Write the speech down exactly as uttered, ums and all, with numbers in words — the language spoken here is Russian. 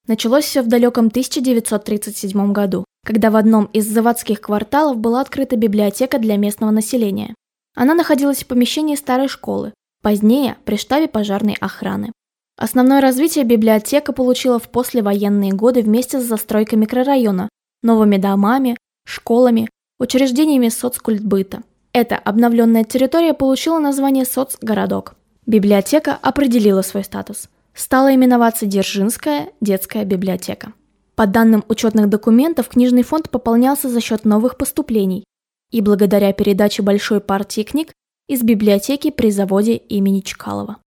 Началось все в далеком тысяча девятьсот тридцать седьмом году, когда в одном из заводских кварталов была открыта библиотека для местного населения. Она находилась в помещении старой школы, позднее при штабе пожарной охраны. Основное развитие библиотека получила в послевоенные годы вместе с застройкой микрорайона, новыми домами, школами, учреждениями соцкультбыта. Эта обновленная территория получила название «Соцгородок». Библиотека определила свой статус. Стала именоваться Дзержинская детская библиотека. По данным учетных документов, книжный фонд пополнялся за счет новых поступлений и благодаря передаче большой партии книг из библиотеки при заводе имени Чкалова.